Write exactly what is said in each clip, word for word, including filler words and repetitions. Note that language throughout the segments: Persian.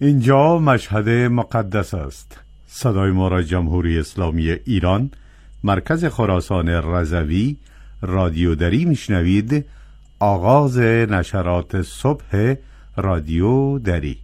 اینجا مشهد مقدس است. صدای ما را جمهوری اسلامی ایران، مرکز خراسان رضوی، رادیو دری میشنوید. آغاز نشرات صبح رادیو دری.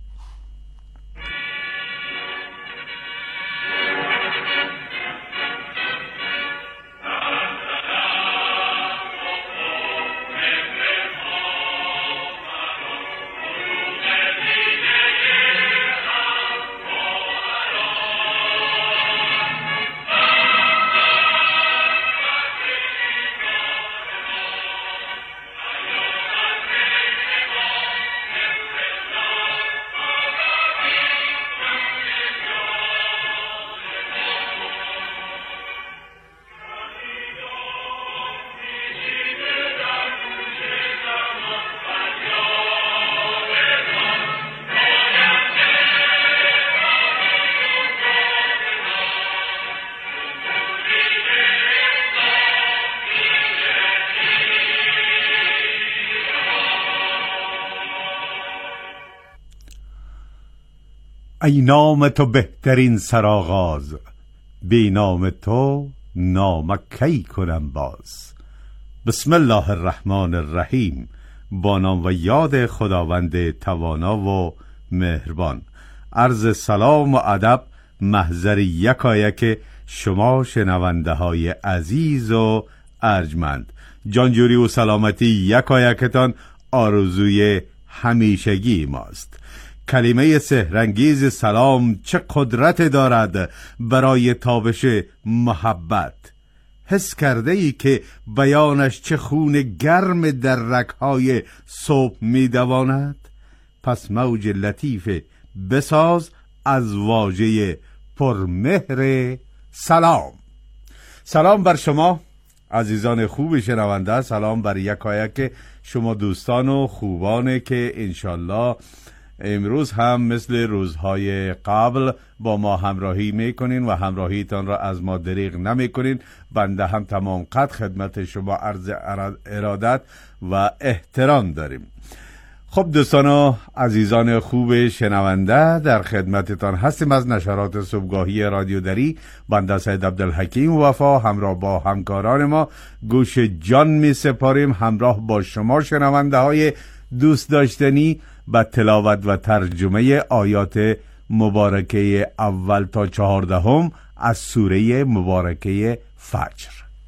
ای نام تو بهترین سرآغاز، بی نام تو نام کی کنم باز. بسم الله الرحمن الرحیم. با نام و یاد خداوند توانا و مهربان. عرض سلام و ادب محضر یکایک شما شنونده های عزیز و ارجمند. جانجوری و سلامتی یکایکتان آرزوی همیشگی ماست. کلمه سحرانگیز سلام چه قدرت دارد برای تابش محبت. حس کرده ای که بیانش چه خون گرم در رگ‌های صبح می دواند؟ پس موج لطیف بساز از واژه پرمهر سلام. سلام بر شما عزیزان خوب شنونده، سلام بر یکایک شما دوستان و خوبانه که انشالله امروز هم مثل روزهای قبل با ما همراهی میکنین و همراهیتان را از ما دریغ نمیکنین. بنده هم تمام قد خدمت شما عرض ارادت و احترام داریم. خب دوستان و عزیزان خوب شنونده، در خدمتتان هستیم از نشرات صبحگاهی رادیو دری. بنده سید عبدالحکیم وفا همراه با همکاران ما گوش جان می سپاریم همراه با شما شنونده های دوست داشتنی با تلاوت و ترجمه آیات مبارکه اول تا چهاردهم از سوره مبارکه فجر.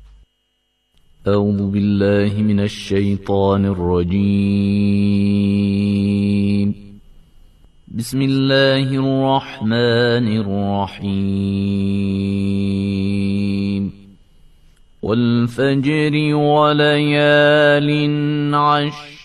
اعوذ بالله من الشیطان الرجیم. بسم الله الرحمن الرحیم. والفجر وليال عشر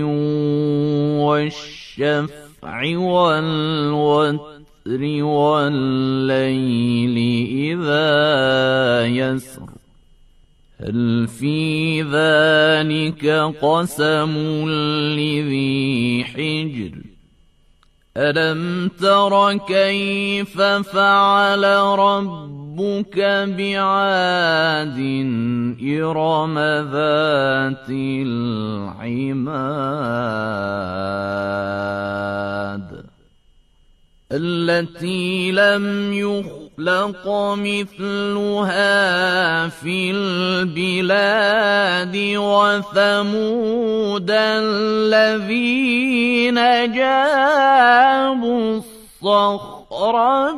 والشفع والوتر والليل إذا يسر هل في ذلك قسم لذي حجر ألم تر كيف فعل ربك بعاد إرم ذات العماد التي لم يخلق مثلها في البلاد وثمود الذين جابوا الصخر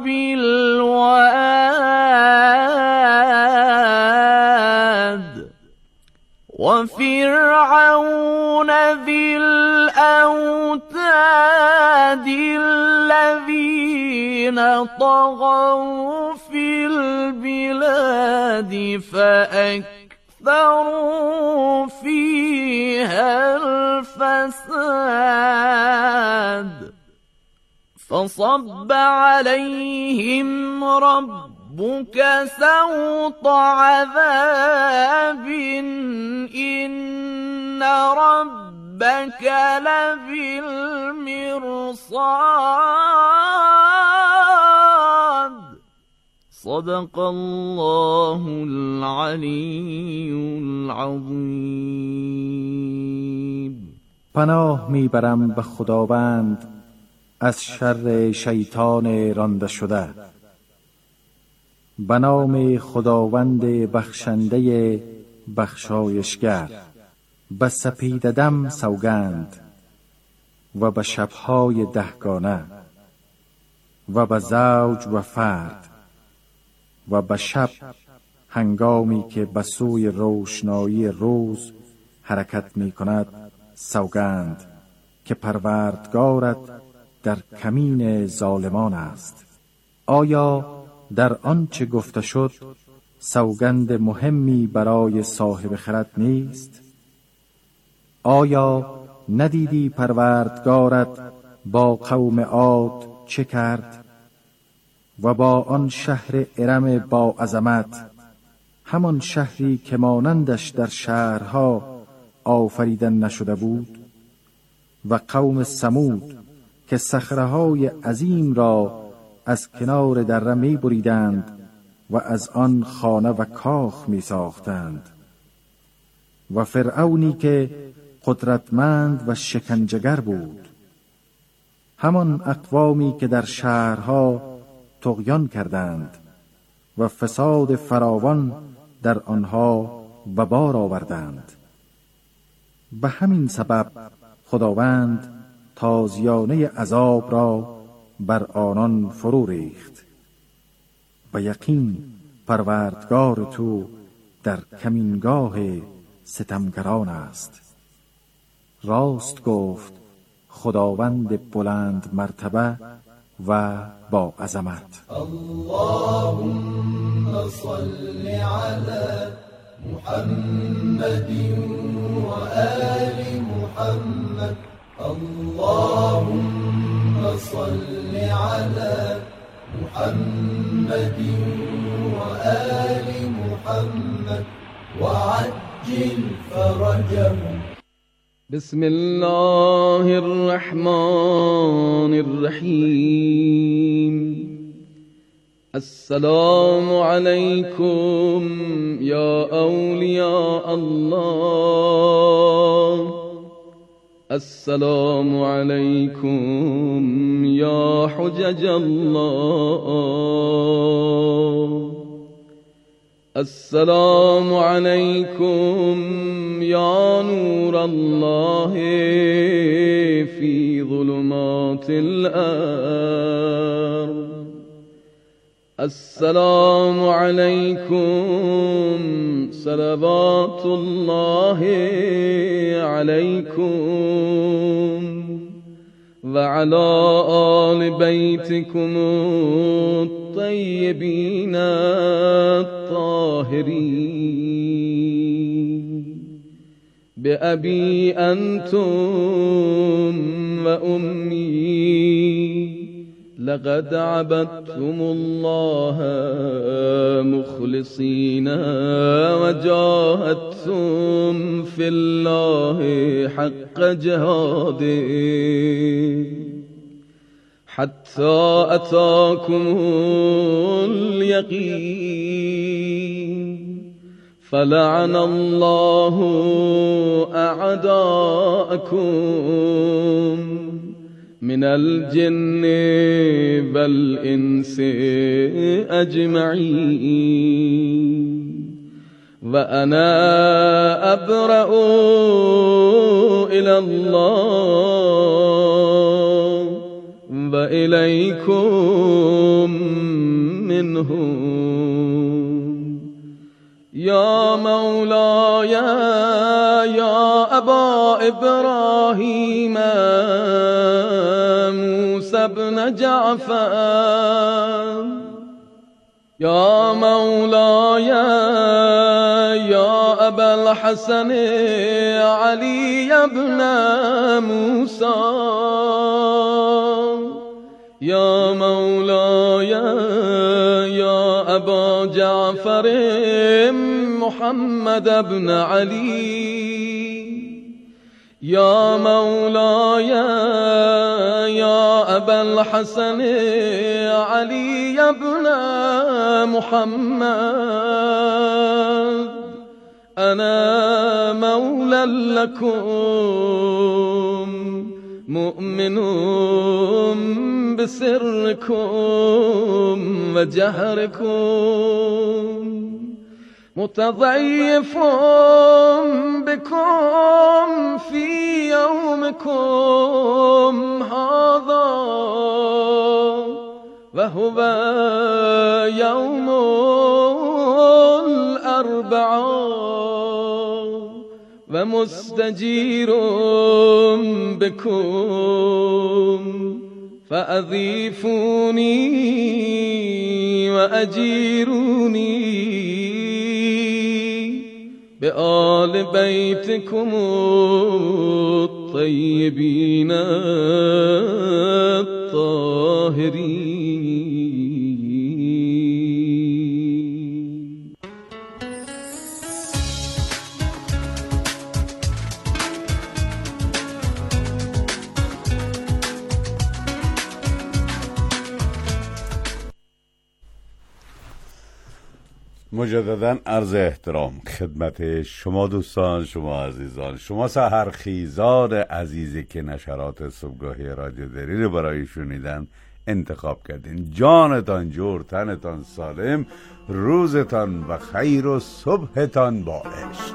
بالواد وفرعون ذي الأوتاد الذين طغوا في البلاد فأكثروا فيها الفساد فصب عليهم ربك سوط عذاب إن ربك لبالمرصاد صدق الله العلی العظیم. پناه میبرم به خداوند از شر شیطان رانده شده. به نام خداوند بخشنده بخشایشگر. به سپیددم سوگند و به شبهای دهگانه و به زوج و فرد و به شب هنگامی که به سوی روشنایی روز حرکت می کند سوگند که پروردگارت در کمین ظالمان است. آیا در آنچه گفته شد سوگند مهمی برای صاحب خرد نیست؟ آیا ندیدی پروردگارت با قوم عاد چه کرد و با آن شهر ارم با عظمت، همان شهری که مانندش در شهرها آفریدن نشده بود، و قوم ثمود که صخره‌های عظیم را از کنار دره می بریدند و از آن خانه و کاخ می ساختند، و فرعونی که قدرتمند و شکنجه‌گر بود، همان اقوامی که در شهرها طغیان کردند و فساد فراوان در آنها به بار آوردند. به همین سبب خداوند تازیانه عذاب را بر آنان فرو ریخت. به یقین پروردگار تو در کمینگاه ستمگران است. راست گفت خداوند بلند مرتبه و با عظمت. اللهم صل علی محمد و آل محمد. اللهم صل علی محمد و آل محمد و عجل فرجهم. بسم الله الرحمن الرحیم. السلام علیکم یا اولیاء الله. السلام علیکم یا حجج الله. السلام علیکم یا نور الله فی ظلمات الارض. السلام علیکم صلوات الله علیکم و علی آل بیتکم الطیبین الطاهرین. بأبی انتم و امی لقد عبدتم الله مخلصین و جاهدتم فی الله حق جهاده حتی اتاکم الیقین. فلعن الله اعداءکم من الجن والانس اجمعین. و انا ابرأ الی الله و الیکم منهم. یا مولاي یا ابا ابراهیم موسی بن جعفر. یا مولاي یا ابا الحسن علی بن موسی. یا مولاي یا ابا جعفر محمد بن علی. یا مولاي یا ابا الحسن علی بن محمد. انا مولا لكم مؤمن بسركم وجهركم متضيف بكم في يومكم هذا وهو يوم الأربعاء ومستجير بكم فأضيفوني وأجيروني بآل بيتكم الطيبين الطاهرين. مجددا عرض احترام خدمت شما دوستان، شما عزیزان، شما سحرخیزان عزیزی که نشرات صبحگاهی رادیو دری رو برای شنیدن انتخاب کردین. جانتان جور، تنتان سالم، روزتان و خیر و صبحتان با عشق.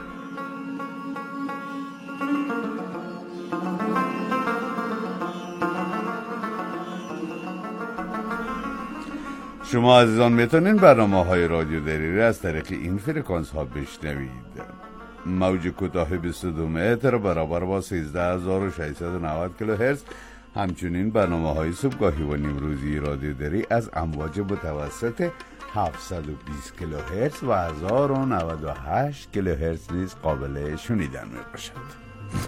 شما عزیزان میتونین برنامه های رادیو دری را از طریق این فرکانس ها بشنوید. موج کوتاه بیست و دو متر برابر با سیزده هزار و ششصد و نود کیلوهرتز. همچنین برنامه های صبحگاهی و نیمروزی رادیو دری از امواج متوسط هفتصد و بیست کیلوهرتز و هزار و نود و هشت کیلوهرتز نیز قابل شنیدن می باشد.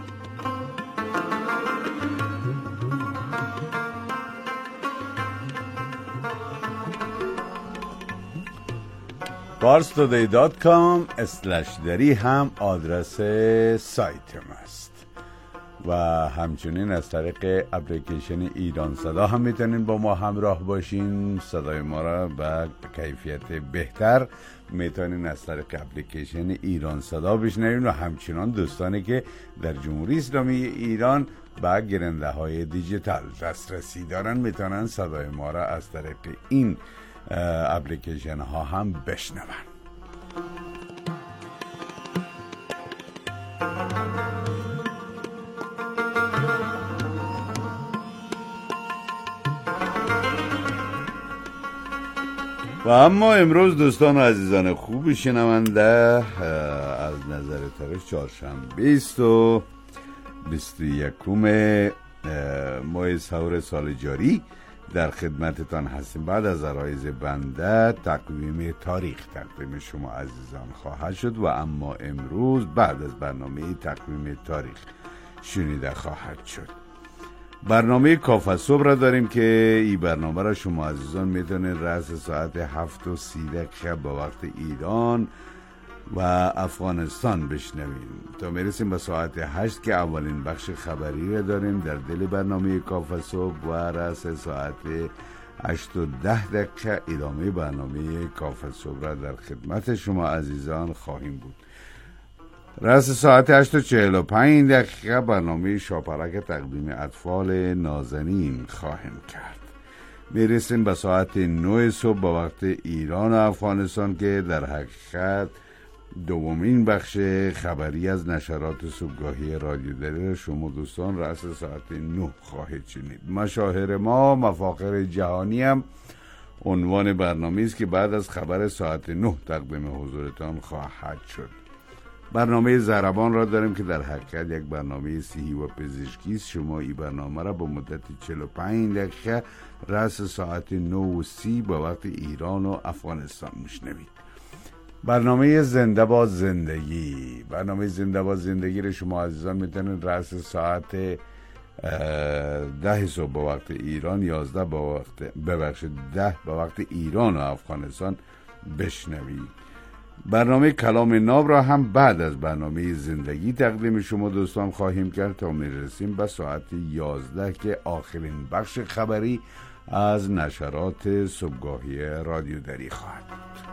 پارس تودی دات کام اسلش دری هم آدرس سایت ما است و همچنین از طریق اپلیکیشن ایران صدا هم میتونین با ما همراه باشین. صدای ما را به کیفیت بهتر میتونین از طریق اپلیکیشن ایران صدا بشنوین و همچنان دوستانی که در جمهوری اسلامی ایران به گرنده های دیجیتال دسترسی دارن میتونن صدای ما را از طریق این اپلیکیشن ها هم بشنون. و اما امروز دوستان و عزیزان خوب شنونده از نظر تاریخ چهارشنبه است و بیست و یکم ماه سور سال جاری در خدمتتان هستیم. بعد از عرایض بنده تقویم تاریخ تقدیم شما عزیزان خواهد شد و اما امروز بعد از برنامه تقویم تاریخ شنیده خواهد شد. برنامه کافه صبح را داریم که این برنامه را شما عزیزان میتونید رأس ساعت هفت و سی دقیقه با وقت ایران و افغانستان بشنویم تا میرسیم به ساعت هشت که اولین بخش خبری را داریم در دل برنامه کافه صبح و رأس ساعت هشت و ده دقیقه ادامه برنامه کافه صبح را در خدمت شما عزیزان خواهیم بود. رأس ساعت هشت و چهل و پنج دقیقه برنامه شاپرک تقدیم اطفال نازنین خواهیم کرد. میرسیم به ساعت نه صبح با وقت ایران و افغانستان که در حقیقت دومین بخش خبری از نشرات صبحگاهی رادیو دری شما دوستان رأس ساعت نه خواهید شنید. مشاهیر ما مفاخر جهانی هم عنوان برنامه است که بعد از خبر ساعت نه تقدیم حضورتان خواهد شد. برنامه ضربان را داریم که در حقیقت یک برنامه صحی و پزشکی است. شما این برنامه را با مدت چهل و پنج دقیقه رأس ساعت نه و سی با وقت ایران و افغانستان میشنوید. برنامه زنده با زندگی برنامه زنده با زندگی را شما عزیزان میتونید رأس ساعت ده صبح با وقت ایران، یازده با وقت ببخشید ده با وقت ایران و افغانستان بشنوید. برنامه کلام ناب را هم بعد از برنامه زندگی تقدیم شما دوستان خواهیم کرد تا میرسیم به ساعت یازده که آخرین بخش خبری از نشرات صبحگاهی رادیو دری خواهد بود.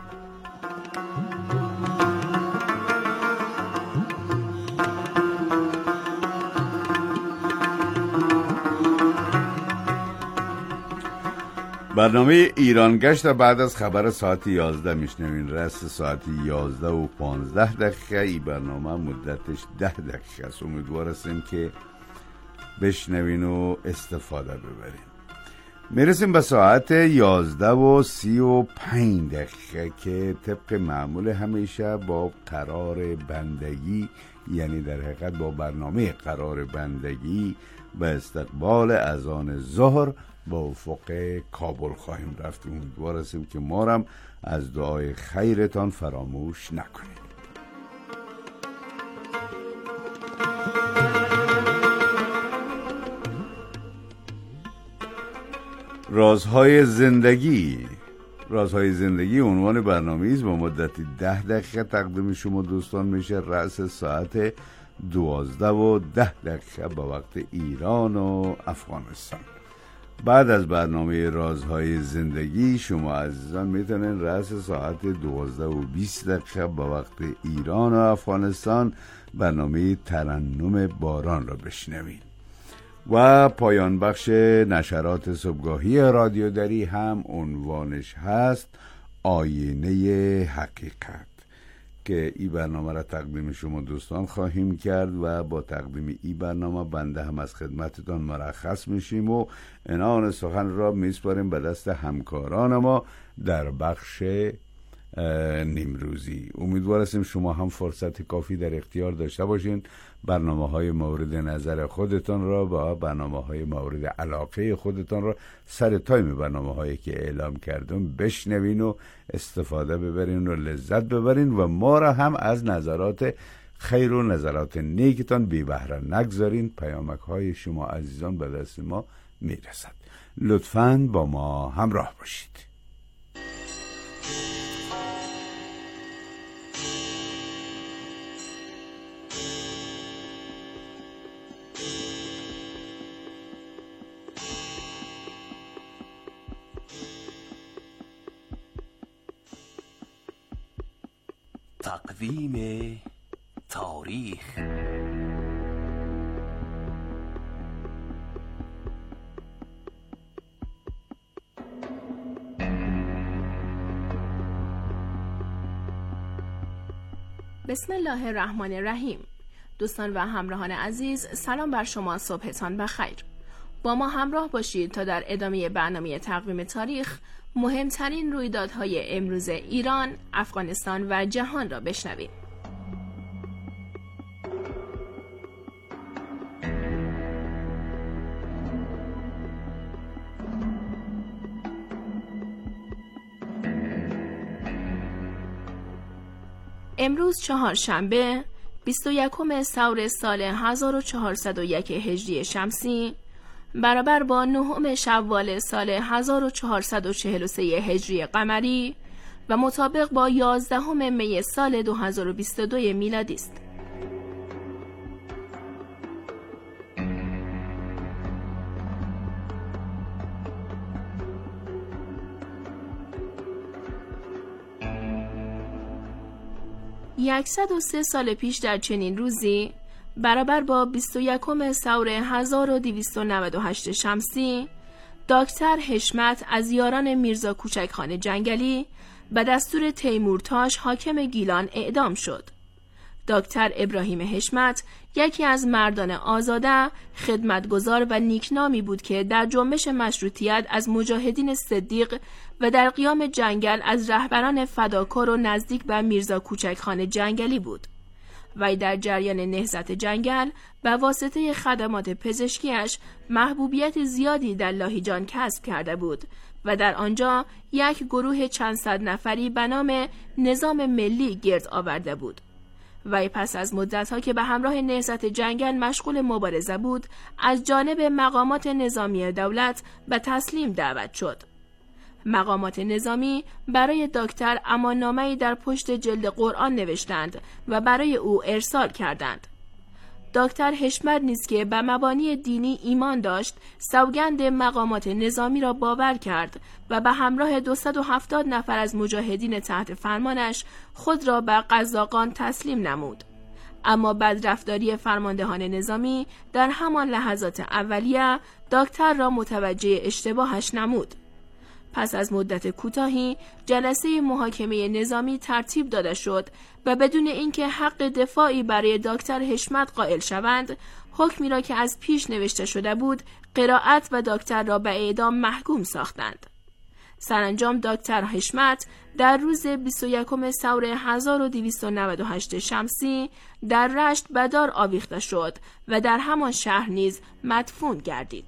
برنامه ایرانگشت بعد از خبر ساعت یازده میشنوین. رس ساعت یازده و پانزده دقیقه. این برنامه مدتش ده دقیقه است. امیدوار هستیم که بشنوین و استفاده ببرین. میرسیم به ساعت یازده و سی و پنج دقیقه که طبق معمول همیشه با قرار بندگی، یعنی در حقیقت با برنامه قرار بندگی به استقبال اذان ظهر با افق کابل خواهیم رفت. امیدوار هستیم که ما هم از دعای خیرتان فراموش نکنید. رازهای زندگی. رازهای زندگی عنوان برنامه است با مدتی ده دقیقه تقدیم شما دوستان میشه. رأس ساعت دوازده و ده دقیقه به وقت ایران و افغانستان. بعد از برنامه رازهای زندگی شما عزیزان میتونین رأس ساعت دوازده و بیست دقیقه به وقت ایران و افغانستان برنامه ترنم باران را بشنوین. و پایان بخش نشرات صبحگاهی رادیو دری هم عنوانش هست آینه حقیقت، که این برنامه را تقدیم شما دوستان خواهیم کرد و با تقدیم این برنامه بنده هم از خدمتتان مرخص میشیم و عنان سخن را میسپاریم به دست همکاران ما در بخش نیمروزی. امیدوار هستیم شما هم فرصت کافی در اختیار داشته باشین برنامه های مورد نظر خودتان را و برنامه های مورد علاقه خودتان را سر تایم برنامه هایی که اعلام کردم بشنوین و استفاده ببرین و لذت ببرین و ما را هم از نظرات خیر و نظرات نیکتان بی بهره نگذارین. پیامک های شما عزیزان به دست ما میرسد. لطفاً با ما همراه باشید. تقویم تاریخ. بسم الله الرحمن الرحیم. دوستان و همراهان عزیز، سلام بر شما، صبحتان بخیر. با ما همراه باشید تا در ادامه برنامه تقویم تاریخ مهمترین رویدادهای امروز ایران، افغانستان و جهان را بشنویم. امروز چهارشنبه بیست و یکم سور سال هزار و چهارصد و یک هجری شمسی برابر با نهم شوال سال هزار و چهارصد و چهل و سه هجری قمری و مطابق با یازدهم می سال دو هزار و بیست و دو میلادی است. صد و سه سال پیش در چنین روزی برابر با بیست و یکم سور هزار و دویست و نود و هشت شمسی دکتر حشمت از یاران میرزا کوچکخان جنگلی به دستور تیمورتاش حاکم گیلان اعدام شد. دکتر ابراهیم حشمت یکی از مردان آزاده، خدمتگزار و نیکنامی بود که در جنبش مشروطیت از مجاهدین صدیق و در قیام جنگل از رهبران فداکار و نزدیک به میرزا کوچکخان جنگلی بود. وی در جریان نهضت جنگل به واسطه خدمات پزشکیش محبوبیت زیادی در لاهیجان کسب کرده بود و در آنجا یک گروه چند صد نفری به نام نظام ملی گرد آورده بود. وی پس از مدت‌ها که به همراه نهضت جنگل مشغول مبارزه بود، از جانب مقامات نظامی دولت به تسلیم دعوت شد. مقامات نظامی برای دکتر اماننامه‌ای در پشت جلد قرآن نوشتند و برای او ارسال کردند. دکتر حشمت نیز که به مبانی دینی ایمان داشت، سوگند مقامات نظامی را باور کرد و به همراه دویست و هفتاد نفر از مجاهدین تحت فرمانش خود را به قزاقان تسلیم نمود. اما بدرفتاری فرماندهان نظامی در همان لحظات اولیه دکتر را متوجه اشتباهش نمود. پس از مدت کوتاهی جلسه محاکمه نظامی ترتیب داده شد و بدون اینکه حق دفاعی برای دکتر حشمت قائل شوند، حکمی را که از پیش نوشته شده بود قرائت و دکتر را به اعدام محکوم ساختند. سرانجام دکتر حشمت در روز بیست و یکم ثور هزار و دویست و نود و هشت شمسی در رشت به دار آویخته شد و در همان شهر نیز مدفون گردید.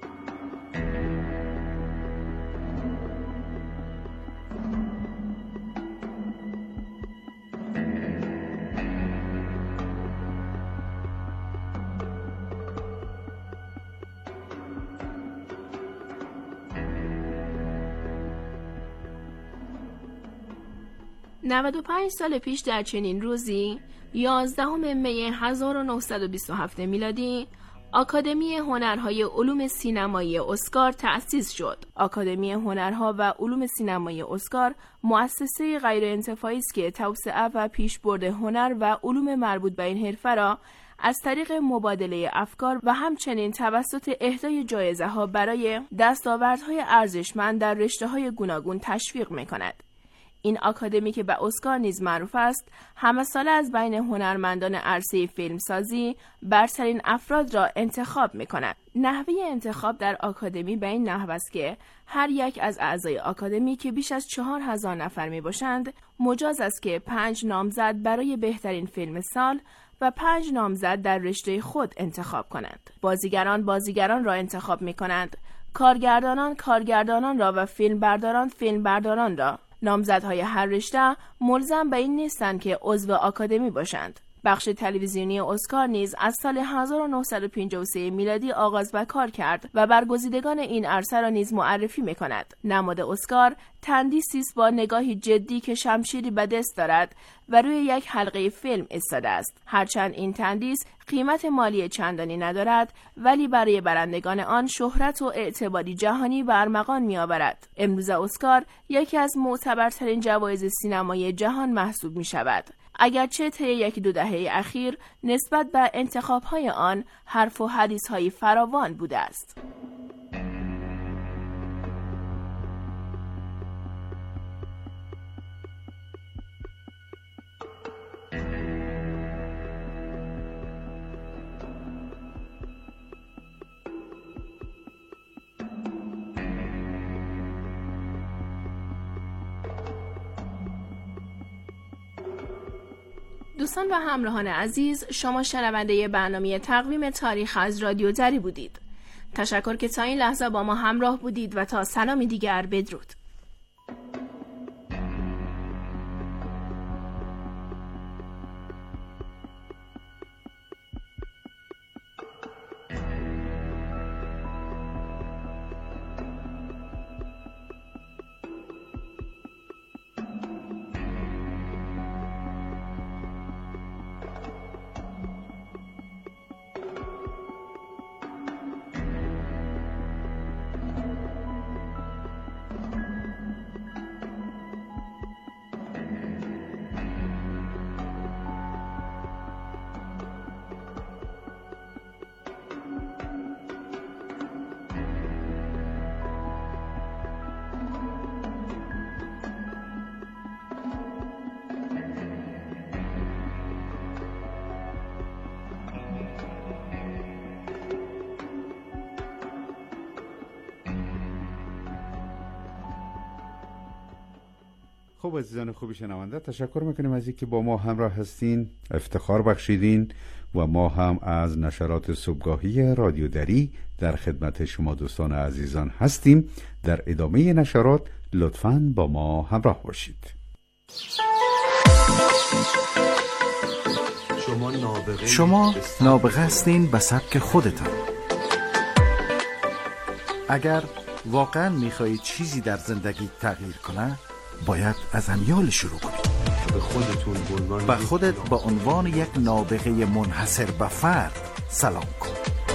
نود و پنج سال پیش در چنین روزی، یازدهم می هزار و نهصد و بیست و هفت میلادی، آکادمی هنرهای علوم سینمایی اسکار تأسیس شد. آکادمی هنرها و علوم سینمایی اسکار مؤسسه غیر انتفاعی است که توسعه و پیشبرد هنر و علوم مربوط به این حرفه را از طریق مبادله افکار و همچنین توسط اهدای جایزه ها برای دستاوردهای ارزشمند در رشته‌های گوناگون تشویق می‌کند. این آکادمی که به اسکار نیز معروف است، همه ساله از بین هنرمندان عرصه فیلمسازی برترین افراد را انتخاب می‌کند. نحوه انتخاب در آکادمی به این نحو است که هر یک از اعضای آکادمی که بیش از چهار هزار نفر میباشند، مجاز است که پنج نامزد برای بهترین فیلم سال و پنج نامزد در رشته خود انتخاب کنند. بازیگران بازیگران را انتخاب می‌کنند، کارگردانان کارگردانان را و فیلمبرداران فیلمبرداران را. نامزدهای هر رشته ملزم به این نیستند که عضو آکادمی باشند. بخش تلویزیونی اسکار نیز از سال هزار و نهصد و پنجاه و سه میلادی آغاز به کار کرد و برگزیدگان این عرصه را نیز معرفی می‌کند. نماد اسکار تندیسی است با نگاهی جدی که شمشیری به دست دارد و روی یک حلقه فیلم ایستاده است. هرچند این تندیس قیمت مالی چندانی ندارد، ولی برای برندگان آن شهرت و اعتباری جهانی به ارمغان می‌آورد. امروز اسکار یکی از معتبرترین جوایز سینمایی جهان محسوب می‌شود، اگرچه طی یک دو دهه اخیر نسبت به انتخاب‌های آن حرف و حدیث‌های فراوان بوده است. دوستان و همراهان عزیز، شما شنونده برنامه تقویم تاریخ از رادیو دری بودید. تشکر که تا این لحظه با ما همراه بودید و تا سلامی دیگر بدرود. خب عزیزان خوبی شنونده، تشکر میکنیم از اینکه با ما همراه هستین، افتخار بخشیدین و ما هم از نشرات صبحگاهی رادیو دری در خدمت شما دوستان عزیزان هستیم. در ادامه نشرات لطفاً با ما همراه باشید. شما نابغه, شما نابغه هستین به سبک خودتان. اگر واقعاً میخواهید چیزی در زندگی تغییر کنه، باید از امیال شروع کنید. به خودتون به خودت با عنوان یک نابغه منحصر به فرد سلام کن.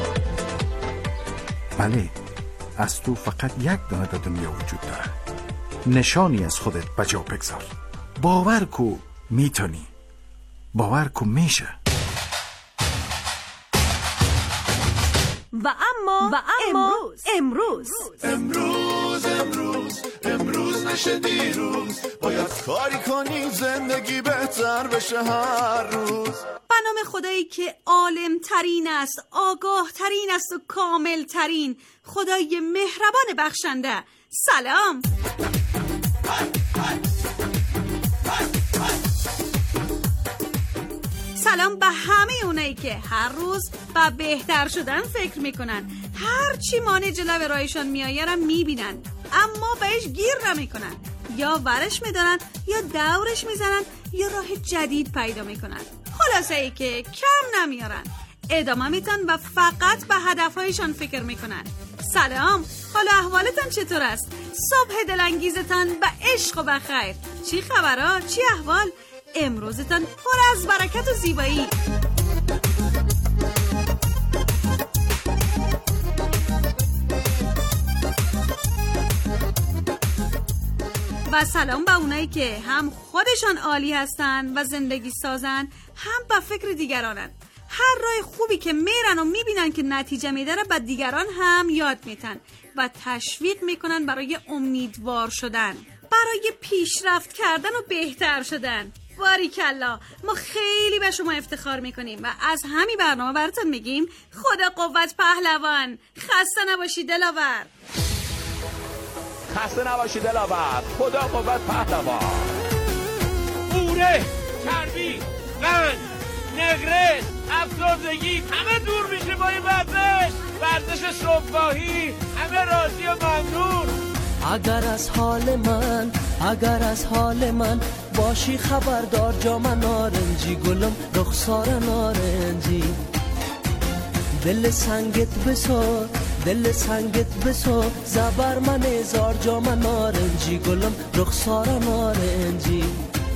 بله، از تو فقط یک دانه در دنیا وجود داره. نشانی از خودت به جا بگذار. باور کو میتونی. باور کو میشه. و اما و اما امروز امروز امروز امروز نشه دیروز، باید کاری کنیم زندگی بهتر بشه هر روز. به نام خدایی که عالم ترین است، آگاه ترین است و کامل ترین، خدای مهربان بخشنده. سلام. سلام به همه اونایی که هر روز به بهتر شدن فکر میکنن، هر چی مانع جلو راهشون میآید رو میبینن اما بهش گیر نمیکنن، یا ورش میدارن یا دورش میزنن یا راه جدید پیدا میکنن. خلاصه ای که کم نمیارن، ادامه میتن و فقط به هدفهایشان فکر میکنن. سلام، حالا احوالتان چطور است؟ صبح دلانگیزتان به عشق و بخیر. چی خبرها؟ چی احوال؟ امروزتان پر از برکت و زیبایی. و سلام به اونایی که هم خودشان عالی هستن و زندگی سازن، هم به فکر دیگرانن. هر راه خوبی که میرن و میبینن که نتیجه میده به دیگران هم یاد میتن و تشویق میکنن برای امیدوار شدن، برای پیشرفت کردن و بهتر شدن. باریکلا، ما خیلی به شما افتخار میکنیم و از همین برنامه براتون میگیم خدا قوت پهلوان. خسته نباشی دلاور. خسته نباشی دلاور. خدا قوت پهلوان. قوره، چربی، قند، نقرس، افسردگی همه دور میشه با این ورزش. ورزش صبحگاهی، همه راضی و ممنون. اگر از حال من اگر از حال من باشی خبردار، جام نارنجی گلم رخسار نارنجی. دل سنگت بسو دل سنگت بسو زبر من هزار، جام نارنجی گلم رخسار نارنجی.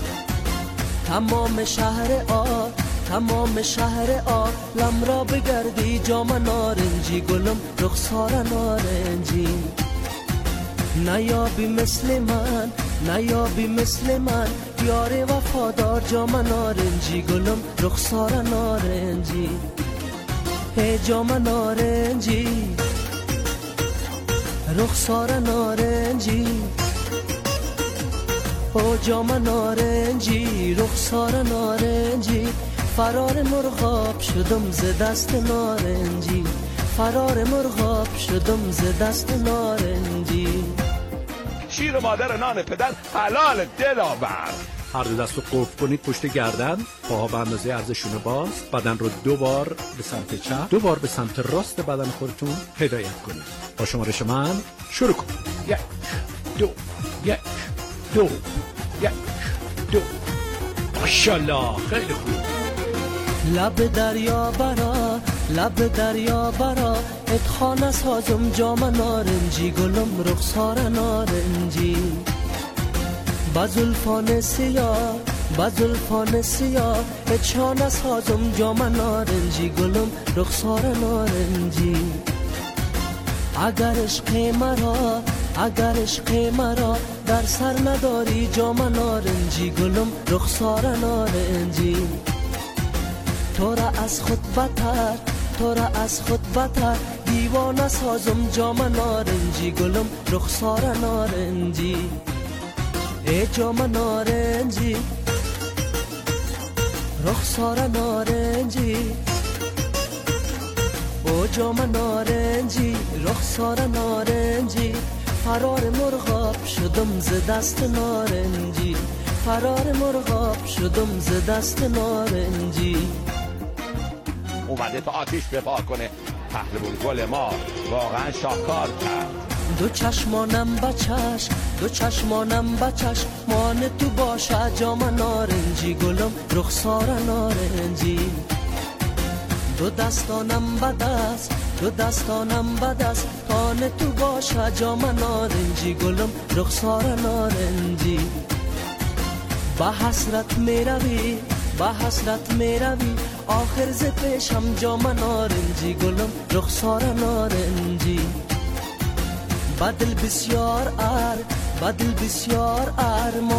تمام شهر آ تمام شهر آ لم را بگردی، جام نارنجی گلم رخسار نارنجی. نیابی مثل من نیابی مثل من یار وفادار، جام نارنجی گلم رخسار نارنجی. هی جام نارنجی رخسار نارنجی، او جام نارنجی رخسار نارنجی. فرار مرغاب شدم ز دست نارنجی، فرار مرغاب شدم ز دست نارنجی. شیر مادر نان پدر حلال دلاور. هر دو دست رو قفل کنید پشت گردن، پاها به اندازه عرضشون باز، بدن رو دو بار به سمت چپ دو بار به سمت راست بدن خودتون هدایت کنید. با شمارش من شروع کنید. یک دو یک دو یک دو. ماشاءالله خیلی خوب. لب دریا برا لب دریا برا اتخانه سازم، جام نارنجی گلم رخسار نارنجی. بزلفان سیاه بزلفان سیاه اتخانه سازم، جام نارنجی گلم رخسار نارنجی. اگر عشق مرا اگر عشق مرا در سر نداری، جام نارنجی گلم رخسار نارنجی. تو را از خود بتر تو را از خود بتر دیوانه سازم، جام نارنجی گلم رخسار نارنجی. ای جام نارنجی رخسار نارنجی، او جام نارنجی رخسار نارنجی. فرار مرغاب شدم ز دست نارنجی، فرار مرغاب شدم ز دست نارنجی. اومده تا آتیش بپا کنه، پهلوان گل ما واقعا شاهکار کرد. دو چشمانم بچش دو چشمانم بچش مان تو باشه، جام نارنجی گلم رخسار نارنجی. دو دستانم بدست دو دستانم بدست تان تو باشه، جام نارنجی گلم رخسار نارنجی. با حسرت میروی با حسرت میروی آخر ز پیشم، جام نارنجی گلم رخسار نارنجی. بدل بسیار ار بدل بسیار ار